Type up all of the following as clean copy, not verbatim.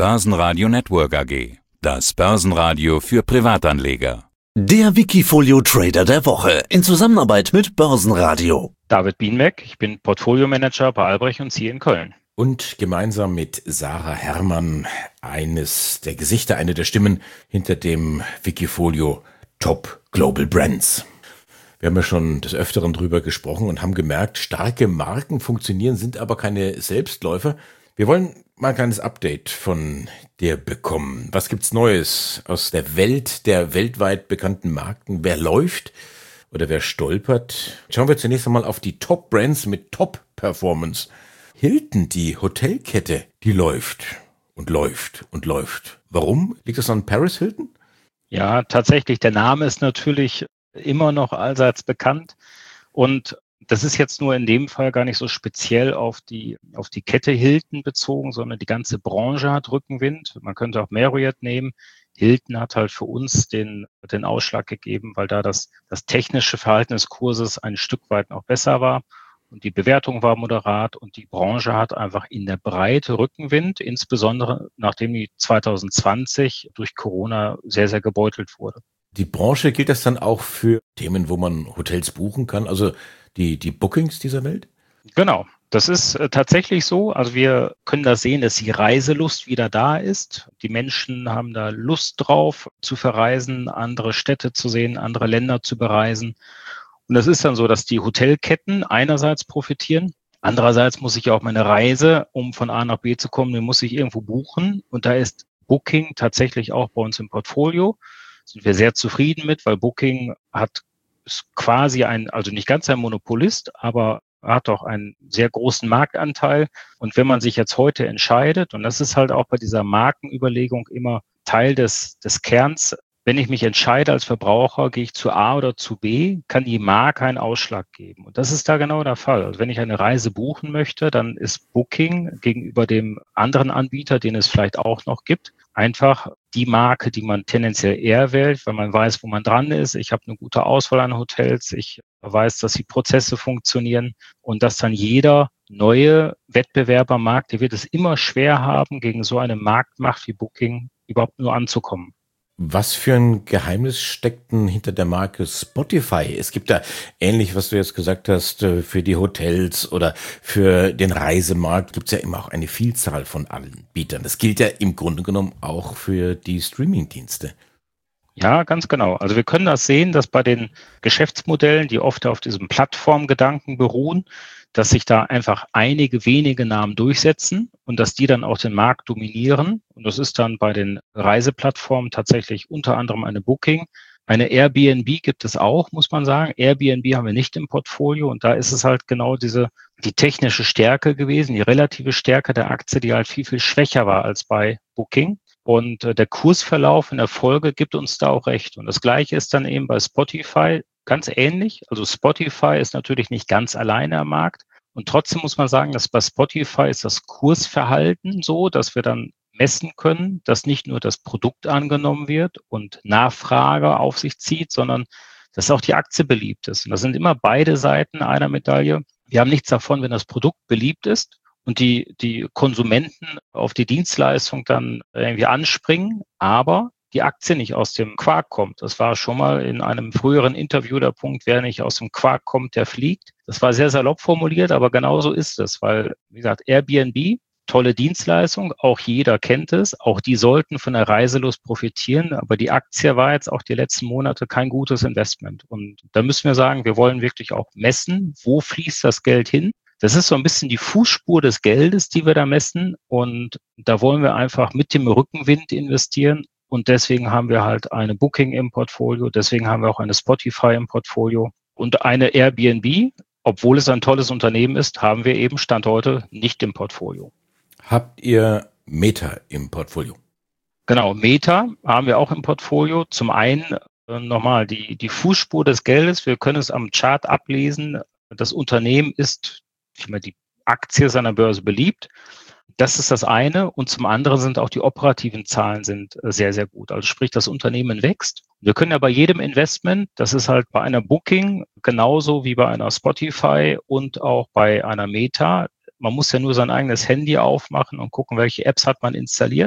Börsenradio Network AG. Das Börsenradio für Privatanleger. Der Wikifolio Trader der Woche in Zusammenarbeit mit Börsenradio. David Bienbeck, ich bin Portfolio-Manager bei Albrecht & Ziehe in Köln. Und gemeinsam mit Sarah Herrmann eines der Gesichter, eine der Stimmen hinter dem Wikifolio Top Global Brands. Wir haben ja schon des Öfteren drüber gesprochen und haben gemerkt, starke Marken funktionieren, sind aber keine Selbstläufer. Wir wollen mal ein kleines Update von dir bekommen. Was gibt's Neues aus der Welt der weltweit bekannten Marken? Wer läuft oder wer stolpert? Schauen wir zunächst einmal auf die Top-Brands mit Top-Performance. Hilton, die Hotelkette, die läuft und läuft und läuft. Warum? Liegt das an Paris Hilton? Ja, tatsächlich. Der Name ist natürlich immer noch allseits bekannt. Und das ist jetzt nur in dem Fall gar nicht so speziell auf die Kette Hilton bezogen, sondern die ganze Branche hat Rückenwind. Man könnte auch Marriott nehmen. Hilton hat halt für uns den Ausschlag gegeben, weil da das technische Verhalten des Kurses ein Stück weit noch besser war. Und die Bewertung war moderat und die Branche hat einfach in der Breite Rückenwind, insbesondere nachdem die 2020 durch Corona sehr, sehr gebeutelt wurde. Die Branche, gilt das dann auch für Themen, wo man Hotels buchen kann, also die Bookings dieser Welt? Genau, das ist tatsächlich so. Also wir können da sehen, dass die Reiselust wieder da ist. Die Menschen haben da Lust drauf zu verreisen, andere Städte zu sehen, andere Länder zu bereisen. Und das ist dann so, dass die Hotelketten einerseits profitieren. Andererseits muss ich auch meine Reise, um von A nach B zu kommen, die muss ich irgendwo buchen. Und da ist Booking tatsächlich auch bei uns im Portfolio. Sind wir sehr zufrieden mit, weil Booking ist quasi also nicht ganz ein Monopolist, aber hat auch einen sehr großen Marktanteil. Und wenn man sich jetzt heute entscheidet, und das ist halt auch bei dieser Markenüberlegung immer Teil des Kerns, wenn ich mich entscheide als Verbraucher, gehe ich zu A oder zu B, kann die Marke einen Ausschlag geben. Und das ist da genau der Fall. Also wenn ich eine Reise buchen möchte, dann ist Booking gegenüber dem anderen Anbieter, den es vielleicht auch noch gibt, einfach die Marke, die man tendenziell eher wählt, weil man weiß, wo man dran ist. Ich habe eine gute Auswahl an Hotels. Ich weiß, dass die Prozesse funktionieren und dass dann jeder neue Wettbewerbermarkt, der wird es immer schwer haben, gegen so eine Marktmacht wie Booking überhaupt nur anzukommen. Was für ein Geheimnis steckt denn hinter der Marke Spotify? Es gibt da ähnlich, was du jetzt gesagt hast, für die Hotels oder für den Reisemarkt gibt es ja immer auch eine Vielzahl von Anbietern. Das gilt ja im Grunde genommen auch für die Streamingdienste. Ja, ganz genau. Also wir können das sehen, dass bei den Geschäftsmodellen, die oft auf diesem Plattformgedanken beruhen, dass sich da einfach einige wenige Namen durchsetzen und dass die dann auch den Markt dominieren. Und das ist dann bei den Reiseplattformen tatsächlich unter anderem eine Booking. Eine Airbnb gibt es auch, muss man sagen. Airbnb haben wir nicht im Portfolio und da ist es halt genau die technische Stärke gewesen, die relative Stärke der Aktie, die halt viel, viel schwächer war als bei Booking. Und der Kursverlauf in der Folge gibt uns da auch recht. Und das Gleiche ist dann eben bei Spotify ganz ähnlich. Also Spotify ist natürlich nicht ganz alleine am Markt. Und trotzdem muss man sagen, dass bei Spotify ist das Kursverhalten so, dass wir dann messen können, dass nicht nur das Produkt angenommen wird und Nachfrage auf sich zieht, sondern dass auch die Aktie beliebt ist. Und das sind immer beide Seiten einer Medaille. Wir haben nichts davon, wenn das Produkt beliebt ist und die Konsumenten auf die Dienstleistung dann irgendwie anspringen, aber die Aktie nicht aus dem Quark kommt. Das war schon mal in einem früheren Interview der Punkt, wer nicht aus dem Quark kommt, der fliegt. Das war sehr salopp formuliert, aber genauso ist es, weil, wie gesagt, Airbnb, tolle Dienstleistung, auch jeder kennt es, auch die sollten von der Reiselust profitieren, aber die Aktie war jetzt auch die letzten Monate kein gutes Investment. Und da müssen wir sagen, wir wollen wirklich auch messen, wo fließt das Geld hin. Das ist so ein bisschen die Fußspur des Geldes, die wir da messen. Und da wollen wir einfach mit dem Rückenwind investieren. Und deswegen haben wir halt eine Booking im Portfolio. Deswegen haben wir auch eine Spotify im Portfolio und eine Airbnb. Obwohl es ein tolles Unternehmen ist, haben wir eben Stand heute nicht im Portfolio. Habt ihr Meta im Portfolio? Genau, Meta haben wir auch im Portfolio. Zum einen nochmal die Fußspur des Geldes. Wir können es am Chart ablesen. Das Unternehmen ist, die Aktie ist an der Börse beliebt. Das ist das eine. Und zum anderen sind auch die operativen Zahlen sind sehr, sehr gut. Also sprich, das Unternehmen wächst. Wir können ja bei jedem Investment, das ist halt bei einer Booking genauso wie bei einer Spotify und auch bei einer Meta. Man muss ja nur sein eigenes Handy aufmachen und gucken, welche Apps hat man installiert.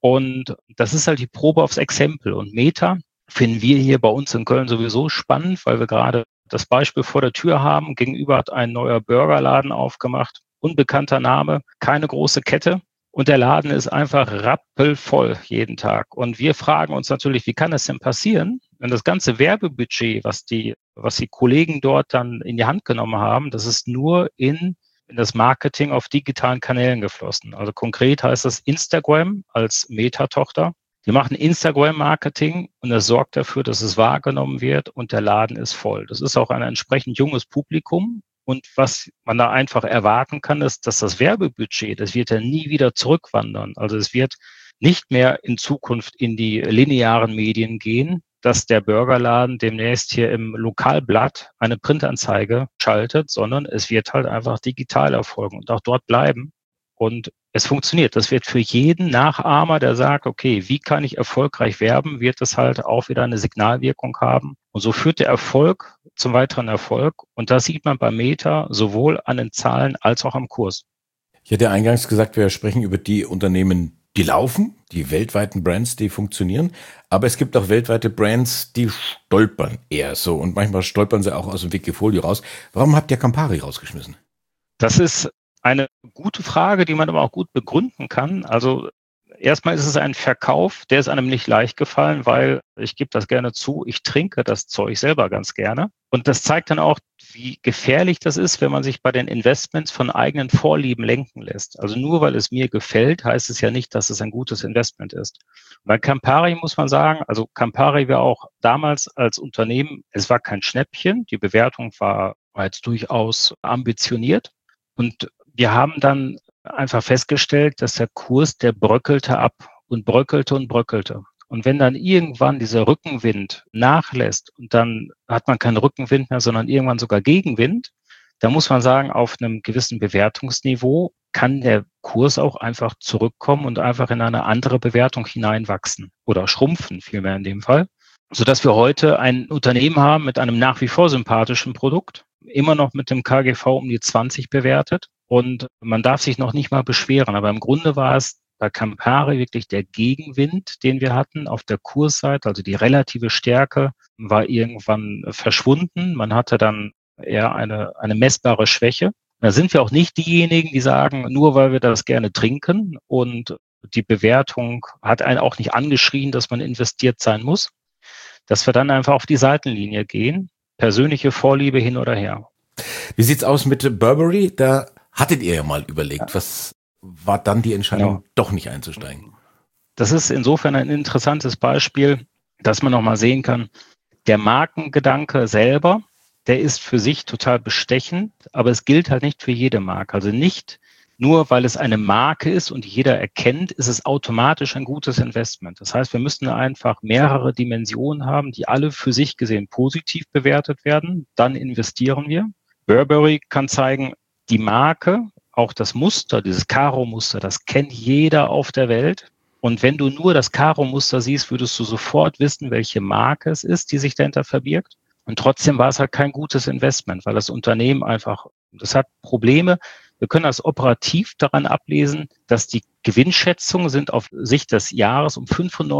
Und das ist halt die Probe aufs Exempel. Und Meta finden wir hier bei uns in Köln sowieso spannend, weil wir gerade das Beispiel vor der Tür haben. Gegenüber hat ein neuer Burgerladen aufgemacht. Unbekannter Name, keine große Kette. Und der Laden ist einfach rappelvoll jeden Tag. Und wir fragen uns natürlich, wie kann es denn passieren, wenn das ganze Werbebudget, was die Kollegen dort dann in die Hand genommen haben, das ist nur in das Marketing auf digitalen Kanälen geflossen. Also konkret heißt das Instagram als Meta-Tochter. Die machen Instagram-Marketing und das sorgt dafür, dass es wahrgenommen wird und der Laden ist voll. Das ist auch ein entsprechend junges Publikum. Und was man da einfach erwarten kann, ist, dass das Werbebudget, das wird ja nie wieder zurückwandern. Also es wird nicht mehr in Zukunft in die linearen Medien gehen, dass der Burgerladen demnächst hier im Lokalblatt eine Printanzeige schaltet, sondern es wird halt einfach digital erfolgen und auch dort bleiben. Und es funktioniert. Das wird für jeden Nachahmer, der sagt, okay, wie kann ich erfolgreich werben, wird es halt auch wieder eine Signalwirkung haben. Und so führt der Erfolg zum weiteren Erfolg. Und das sieht man bei Meta sowohl an den Zahlen als auch am Kurs. Ich hatte eingangs gesagt, wir sprechen über die Unternehmen, die laufen, die weltweiten Brands, die funktionieren. Aber es gibt auch weltweite Brands, die stolpern eher so. Und manchmal stolpern sie auch aus dem Wikifolio raus. Warum habt ihr Campari rausgeschmissen? Das ist eine gute Frage, die man aber auch gut begründen kann. Also erstmal ist es ein Verkauf, der ist einem nicht leicht gefallen, weil ich gebe das gerne zu, ich trinke das Zeug selber ganz gerne. Und das zeigt dann auch, wie gefährlich das ist, wenn man sich bei den Investments von eigenen Vorlieben lenken lässt. Also nur weil es mir gefällt, heißt es ja nicht, dass es ein gutes Investment ist. Bei Campari muss man sagen, also Campari war auch damals als Unternehmen, es war kein Schnäppchen, die Bewertung war jetzt durchaus ambitioniert. Und wir haben dann einfach festgestellt, dass der Kurs, der bröckelte ab und bröckelte und bröckelte. Und wenn dann irgendwann dieser Rückenwind nachlässt und dann hat man keinen Rückenwind mehr, sondern irgendwann sogar Gegenwind, dann muss man sagen, auf einem gewissen Bewertungsniveau kann der Kurs auch einfach zurückkommen und einfach in eine andere Bewertung hineinwachsen oder schrumpfen, vielmehr in dem Fall, sodass wir heute ein Unternehmen haben mit einem nach wie vor sympathischen Produkt, immer noch mit dem KGV um die 20 bewertet. Und man darf sich noch nicht mal beschweren. Aber im Grunde war es bei Campari wirklich der Gegenwind, den wir hatten auf der Kursseite. Also die relative Stärke war irgendwann verschwunden. Man hatte dann eher eine messbare Schwäche. Da sind wir auch nicht diejenigen, die sagen, nur weil wir das gerne trinken und die Bewertung hat einen auch nicht angeschrien, dass man investiert sein muss, dass wir dann einfach auf die Seitenlinie gehen. Persönliche Vorliebe hin oder her. Wie sieht's aus mit Burberry? Da hattet ihr ja mal überlegt. Was war dann die Entscheidung, doch nicht einzusteigen? Das ist insofern ein interessantes Beispiel, dass man nochmal sehen kann, der Markengedanke selber, der ist für sich total bestechend, aber es gilt halt nicht für jede Marke. Also nicht nur, weil es eine Marke ist und jeder erkennt, ist es automatisch ein gutes Investment. Das heißt, wir müssen einfach mehrere Dimensionen haben, die alle für sich gesehen positiv bewertet werden. Dann investieren wir. Burberry kann zeigen, die Marke, auch das Muster, dieses Karo-Muster, das kennt jeder auf der Welt. Und wenn du nur das Karo-Muster siehst, würdest du sofort wissen, welche Marke es ist, die sich dahinter verbirgt. Und trotzdem war es halt kein gutes Investment, weil das Unternehmen einfach, das hat Probleme. Wir können das operativ daran ablesen, dass die Gewinnschätzungen sind auf Sicht des Jahres um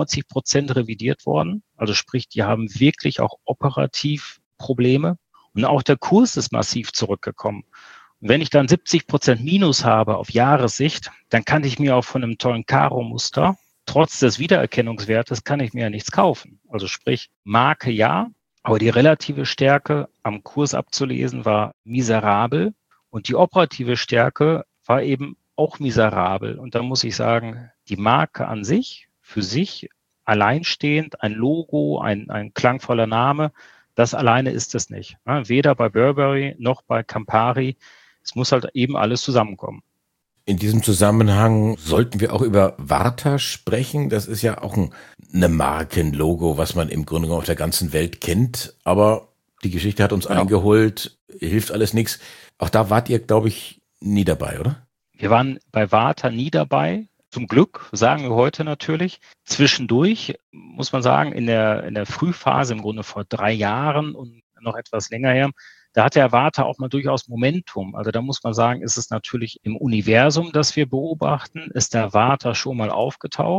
95% revidiert worden. Also sprich, die haben wirklich auch operativ Probleme. Und auch der Kurs ist massiv zurückgekommen. Und wenn ich dann 70% Minus habe auf Jahressicht, dann kann ich mir auch von einem tollen Karo-Muster, trotz des Wiedererkennungswertes, kann ich mir ja nichts kaufen. Also sprich, Marke ja, aber die relative Stärke am Kurs abzulesen war miserabel. Und die operative Stärke war eben auch miserabel. Und da muss ich sagen, die Marke an sich, für sich alleinstehend, ein Logo, ein klangvoller Name, das alleine ist es nicht. Weder bei Burberry noch bei Campari. Es muss halt eben alles zusammenkommen. In diesem Zusammenhang sollten wir auch über Varta sprechen. Das ist ja auch eine Markenlogo, was man im Grunde genommen auf der ganzen Welt kennt. Aber die Geschichte hat uns eingeholt, hilft alles nichts. Auch da wart ihr, glaube ich, nie dabei, oder? Wir waren bei Varta nie dabei. Zum Glück, sagen wir heute natürlich. Zwischendurch, muss man sagen, in der Frühphase, im Grunde vor 3 Jahren und noch etwas länger her, da hat der Varta auch mal durchaus Momentum. Also da muss man sagen, ist es natürlich im Universum, das wir beobachten, ist der Varta schon mal aufgetaucht.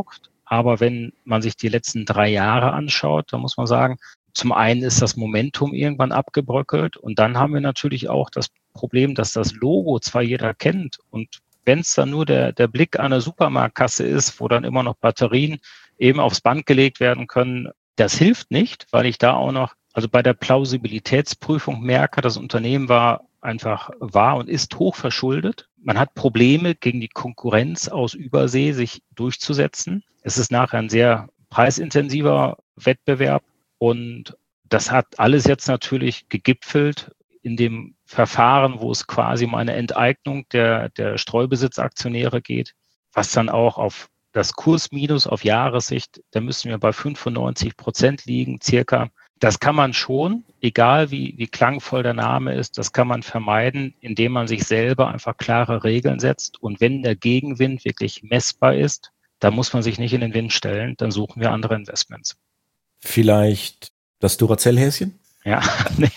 Aber wenn man sich die letzten 3 Jahre anschaut, dann muss man sagen, zum einen ist das Momentum irgendwann abgebröckelt und dann haben wir natürlich auch das Problem, dass das Logo zwar jeder kennt und wenn es dann nur der Blick an der Supermarktkasse ist, wo dann immer noch Batterien eben aufs Band gelegt werden können, das hilft nicht, weil ich da auch noch, also bei der Plausibilitätsprüfung merke, das Unternehmen war und ist hoch verschuldet. Man hat Probleme, gegen die Konkurrenz aus Übersee sich durchzusetzen. Es ist nachher ein sehr preisintensiver Wettbewerb und das hat alles jetzt natürlich gegipfelt in dem Verfahren, wo es quasi um eine Enteignung der Streubesitzaktionäre geht, was dann auch auf das Kursminus auf Jahressicht, da müssen wir bei 95% liegen, circa. Das kann man schon, egal wie klangvoll der Name ist, das kann man vermeiden, indem man sich selber einfach klare Regeln setzt. Und wenn der Gegenwind wirklich messbar ist, dann muss man sich nicht in den Wind stellen, dann suchen wir andere Investments. Vielleicht das Duracell-Häschen? Ja, nee.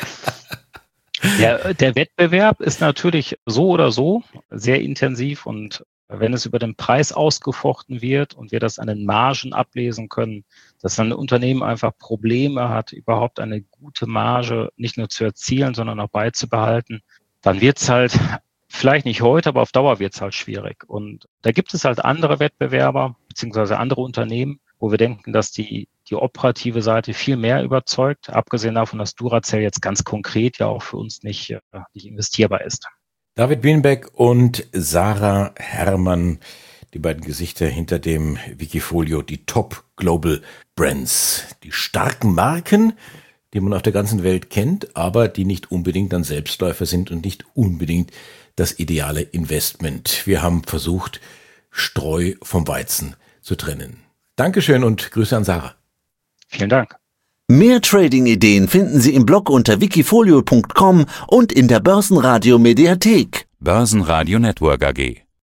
Der Wettbewerb ist natürlich so oder so sehr intensiv und wenn es über den Preis ausgefochten wird und wir das an den Margen ablesen können, dass dann ein Unternehmen einfach Probleme hat, überhaupt eine gute Marge nicht nur zu erzielen, sondern auch beizubehalten, dann wird es halt, vielleicht nicht heute, aber auf Dauer wird es halt schwierig. Und da gibt es halt andere Wettbewerber beziehungsweise andere Unternehmen, wo wir denken, dass die operative Seite viel mehr überzeugt, abgesehen davon, dass Duracell jetzt ganz konkret ja auch für uns nicht investierbar ist. David Bienbeck und Sarah Herrmann, die beiden Gesichter hinter dem Wikifolio, die Top Global Brands, die starken Marken, die man auf der ganzen Welt kennt, aber die nicht unbedingt dann Selbstläufer sind und nicht unbedingt das ideale Investment. Wir haben versucht, Streu vom Weizen zu trennen. Dankeschön und Grüße an Sarah. Vielen Dank. Mehr Trading-Ideen finden Sie im Blog unter wikifolio.com und in der Börsenradio Mediathek. Börsenradio Network AG.